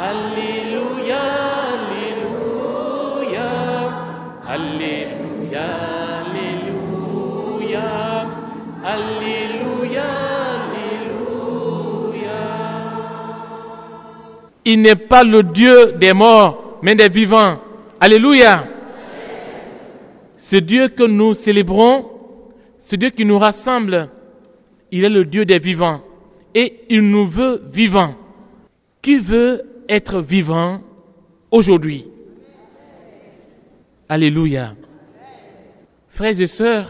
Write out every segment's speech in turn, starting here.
Alléluia, Alléluia, Alléluia, Alléluia, Alléluia, Alléluia. Il n'est pas le Dieu des morts, mais des vivants. Alléluia. Ce Dieu que nous célébrons, ce Dieu qui nous rassemble, il est le Dieu des vivants. Et il nous veut vivants. Qui veut être vivant aujourd'hui? Alléluia. Frères et sœurs,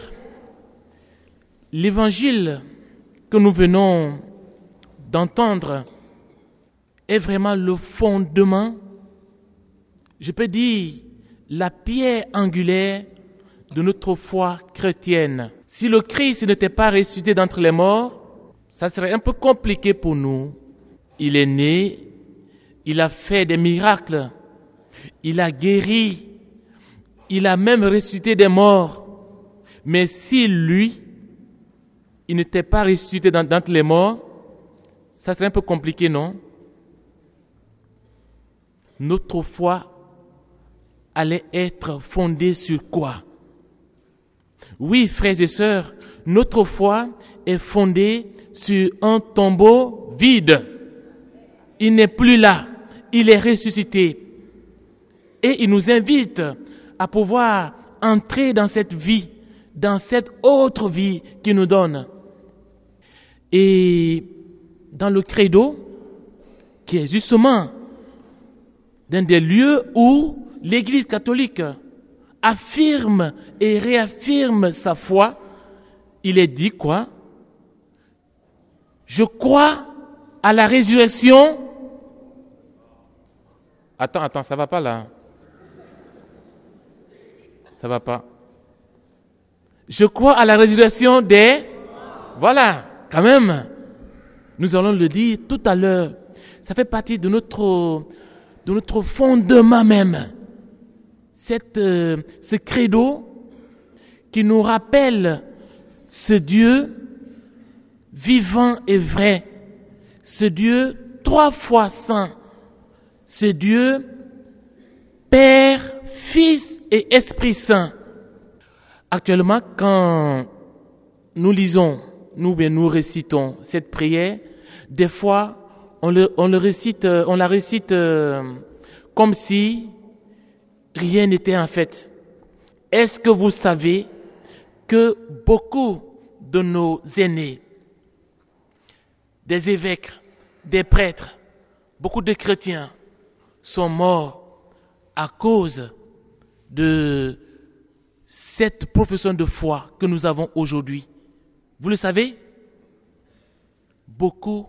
l'évangile que nous venons d'entendre est vraiment le fondement, je peux dire, la pierre angulaire de notre foi chrétienne. Si le Christ n'était pas ressuscité d'entre les morts, ça serait un peu compliqué pour nous. Il est né, il a fait des miracles, il a guéri, il a même ressuscité des morts. Mais si lui, il n'était pas ressuscité d'entre les morts, ça serait un peu compliqué, non? Notre foi allait être fondée sur quoi? Oui, frères et sœurs, notre foi est fondée sur un tombeau vide. Il n'est plus là, il est ressuscité. Et il nous invite à pouvoir entrer dans cette vie, dans cette autre vie qu'il nous donne. Et dans le credo, qui est justement dans des lieux où l'Église catholique affirme et réaffirme sa foi, il est dit quoi? Je crois à la résurrection. Attends, ça va pas là. Ça va pas. Je crois à la résurrection des... Voilà, quand même. Nous allons le dire tout à l'heure. Ça fait partie de notre fondement même. Ce credo qui nous rappelle ce Dieu vivant et vrai, ce Dieu 3 fois saint, ce Dieu Père, Fils et Esprit Saint. Actuellement, quand nous lisons, nous récitons cette prière, des fois, on la récite comme si rien n'était en fait. Est-ce que vous savez que beaucoup de nos aînés, des évêques, des prêtres, beaucoup de chrétiens sont morts à cause de cette profession de foi que nous avons aujourd'hui? Vous le savez? Beaucoup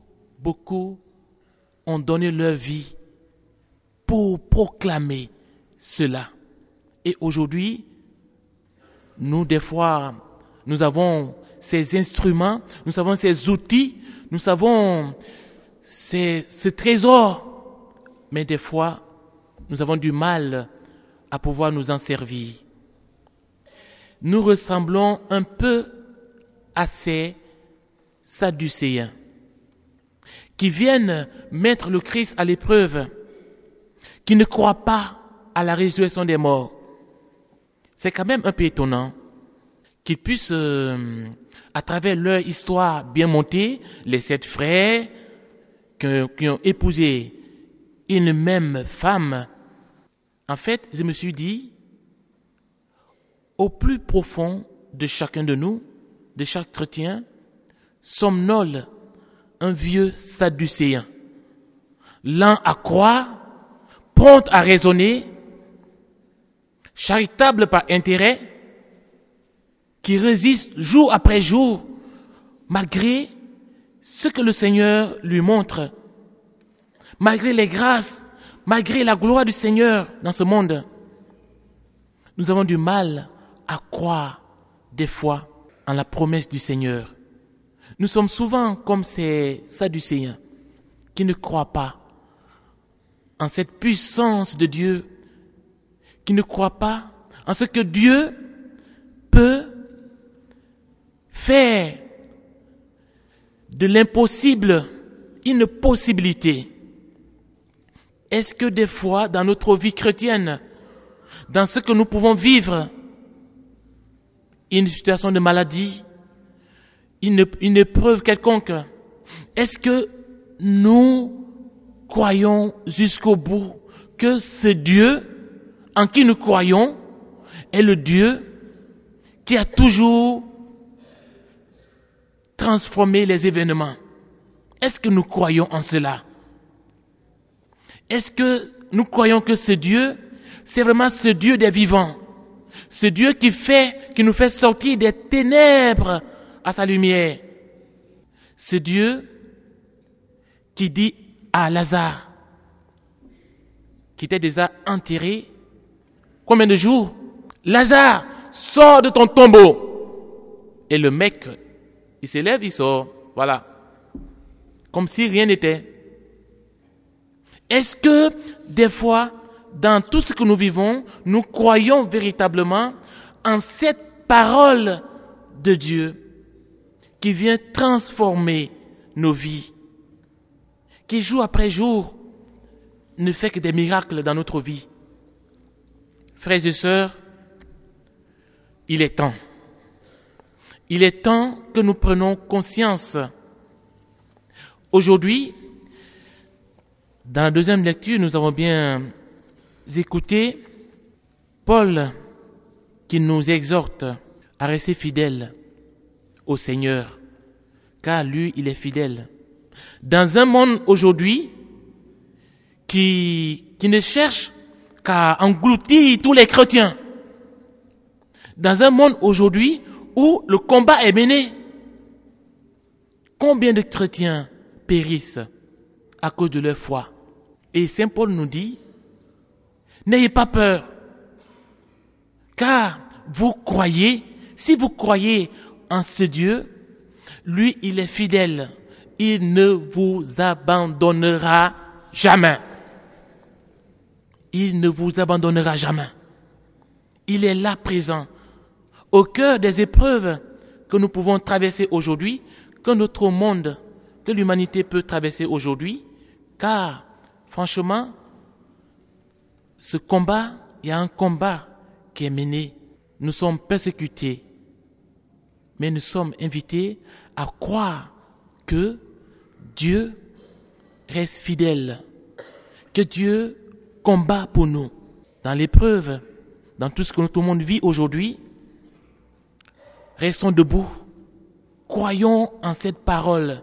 ont donné leur vie pour proclamer cela. Et aujourd'hui, nous, des fois, nous avons ces instruments, nous avons ces outils, nous avons ce trésor, mais des fois, nous avons du mal à pouvoir nous en servir. Nous ressemblons un peu à ces Sadducéens qui viennent mettre le Christ à l'épreuve, qui ne croient pas à la résurrection des morts. C'est quand même un peu étonnant qu'ils puissent, à travers leur histoire bien montée, les 7 frères qui ont épousé une même femme. En fait, je me suis dit, au plus profond de chacun de nous, de chaque chrétien, somnole un vieux sadducéen, lent à croire, prompt à raisonner, charitable par intérêt, qui résiste jour après jour, malgré ce que le Seigneur lui montre, malgré les grâces, malgré la gloire du Seigneur dans ce monde. Nous avons du mal à croire des fois en la promesse du Seigneur. Nous sommes souvent comme ces Sadducéens qui ne croient pas en cette puissance de Dieu, qui ne croient pas en ce que Dieu peut faire de l'impossible une possibilité. Est-ce que des fois, dans notre vie chrétienne, dans ce que nous pouvons vivre, une situation de maladie, une épreuve quelconque, est-ce que nous croyons jusqu'au bout que ce Dieu en qui nous croyons est le Dieu qui a toujours transformé les événements? Est-ce que nous croyons en cela? Est-ce que nous croyons que ce Dieu, c'est vraiment ce Dieu des vivants? Ce Dieu qui nous fait sortir des ténèbres à sa lumière. Ce Dieu qui dit à Lazare, qui était déjà enterré, combien de jours? Lazare, sors de ton tombeau. Et le mec, il s'élève, il sort. Voilà. Comme si rien n'était. Est-ce que, des fois, dans tout ce que nous vivons, nous croyons véritablement en cette parole de Dieu qui vient transformer nos vies, qui jour après jour ne fait que des miracles dans notre vie? Frères et sœurs, il est temps. Il est temps que nous prenions conscience. Aujourd'hui, dans la deuxième lecture, nous avons bien écouté Paul qui nous exhorte à rester fidèles au Seigneur, car lui, il est fidèle. Dans un monde aujourd'hui qui ne cherche qu'à engloutir tous les chrétiens, dans un monde aujourd'hui où le combat est mené, combien de chrétiens périssent à cause de leur foi? Et Saint Paul nous dit, n'ayez pas peur, car vous croyez, si vous croyez en ce Dieu, lui, il est fidèle, il ne vous abandonnera jamais. Il ne vous abandonnera jamais. Il est là présent, au cœur des épreuves que nous pouvons traverser aujourd'hui, que notre monde, que l'humanité peut traverser aujourd'hui, car, franchement, ce combat, il y a un combat qui est mené. Nous sommes persécutés, mais nous sommes invités à croire que Dieu reste fidèle, que Dieu combat pour nous. Dans l'épreuve, dans tout ce que tout le monde vit aujourd'hui, restons debout. Croyons en cette parole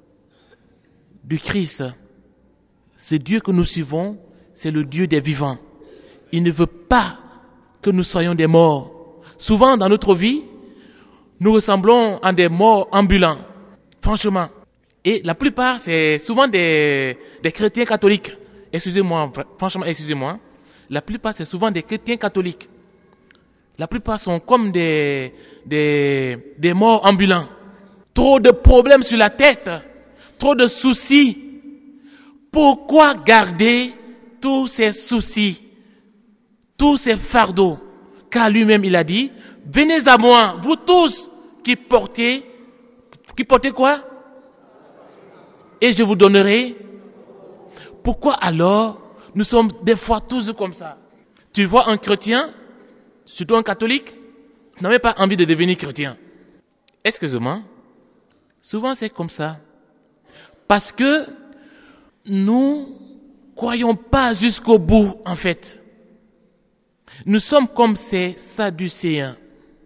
du Christ. Ce Dieu que nous suivons, c'est le Dieu des vivants. Il ne veut pas que nous soyons des morts. Souvent dans notre vie, nous ressemblons à des morts ambulants. Franchement. Et la plupart, c'est souvent des chrétiens catholiques. Excusez-moi, franchement, excusez-moi. La plupart, c'est souvent des chrétiens catholiques. La plupart sont comme des morts ambulants. Trop de problèmes sur la tête. Trop de soucis. Pourquoi garder tous ces soucis, tous ces fardeaux? Car lui-même, il a dit, venez à moi, vous tous qui portez quoi? Et je vous donnerai. Pourquoi alors nous sommes des fois tous comme ça? Tu vois un chrétien, surtout un catholique, tu n'as même pas envie de devenir chrétien. Excuse-moi. Souvent c'est comme ça. Parce que nous croyons pas jusqu'au bout, en fait. Nous sommes comme ces Sadducéens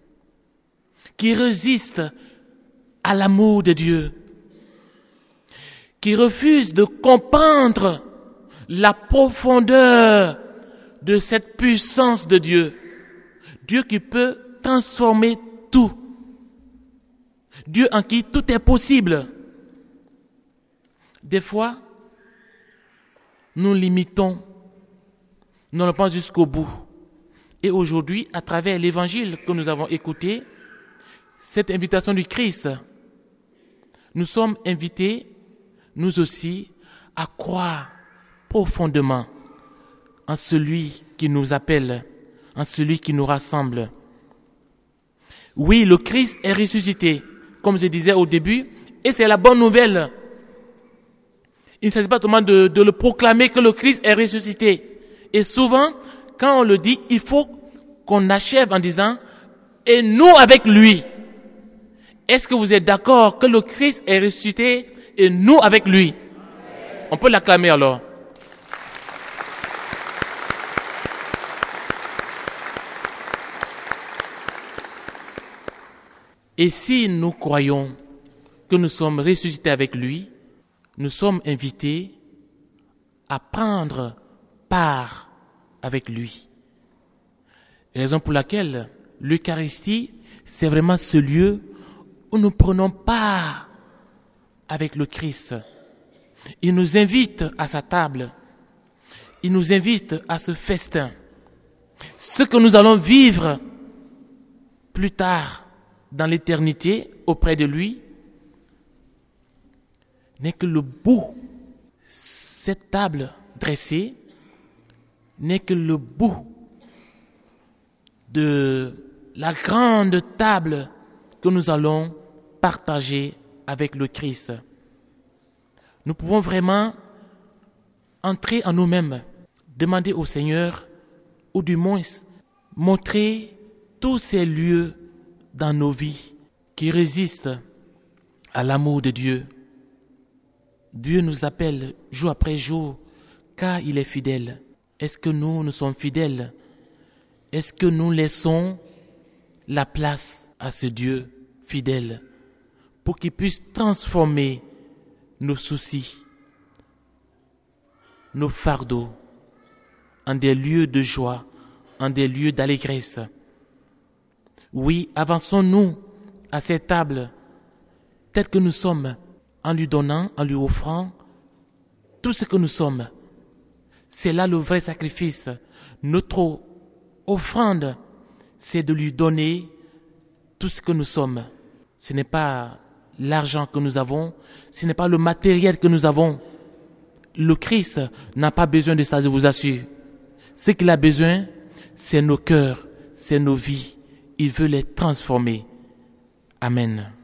qui résistent à l'amour de Dieu, qui refusent de comprendre la profondeur de cette puissance de Dieu. Dieu qui peut transformer tout. Dieu en qui tout est possible. Des fois, nous limitons, nous n'allons pas jusqu'au bout. Et aujourd'hui, à travers l'évangile que nous avons écouté, cette invitation du Christ, nous sommes invités, nous aussi, à croire profondément en celui qui nous appelle, en celui qui nous rassemble. Oui, le Christ est ressuscité, comme je disais au début, et c'est la bonne nouvelle. Il ne s'agit pas seulement de le proclamer que le Christ est ressuscité. Et souvent, quand on le dit, il faut qu'on achève en disant « et nous avec lui ». Est-ce que vous êtes d'accord que le Christ est ressuscité et nous avec lui? On peut l'acclamer alors. Et si nous croyons que nous sommes ressuscités avec lui, nous sommes invités à prendre part avec lui. Raison pour laquelle l'Eucharistie, c'est vraiment ce lieu où nous prenons part avec le Christ. Il nous invite à sa table. Il nous invite à ce festin. Ce que nous allons vivre plus tard dans l'éternité auprès de lui n'est que le bout. Cette table dressée n'est que le bout de la grande table que nous allons partager avec le Christ. Nous pouvons vraiment entrer en nous-mêmes, demander au Seigneur, ou du moins montrer tous ces lieux dans nos vies qui résistent à l'amour de Dieu. Dieu nous appelle jour après jour, car il est fidèle. Est-ce que nous sommes fidèles? Est-ce que nous laissons la place à ce Dieu fidèle pour qu'il puisse transformer nos soucis, nos fardeaux en des lieux de joie, en des lieux d'allégresse? Oui, avançons-nous à cette table telle que nous sommes, en lui donnant, en lui offrant tout ce que nous sommes. C'est là le vrai sacrifice. Notre offrande, c'est de lui donner tout ce que nous sommes. Ce n'est pas l'argent que nous avons, ce n'est pas le matériel que nous avons. Le Christ n'a pas besoin de ça, je vous assure. Ce qu'il a besoin, c'est nos cœurs, c'est nos vies. Il veut les transformer. Amen.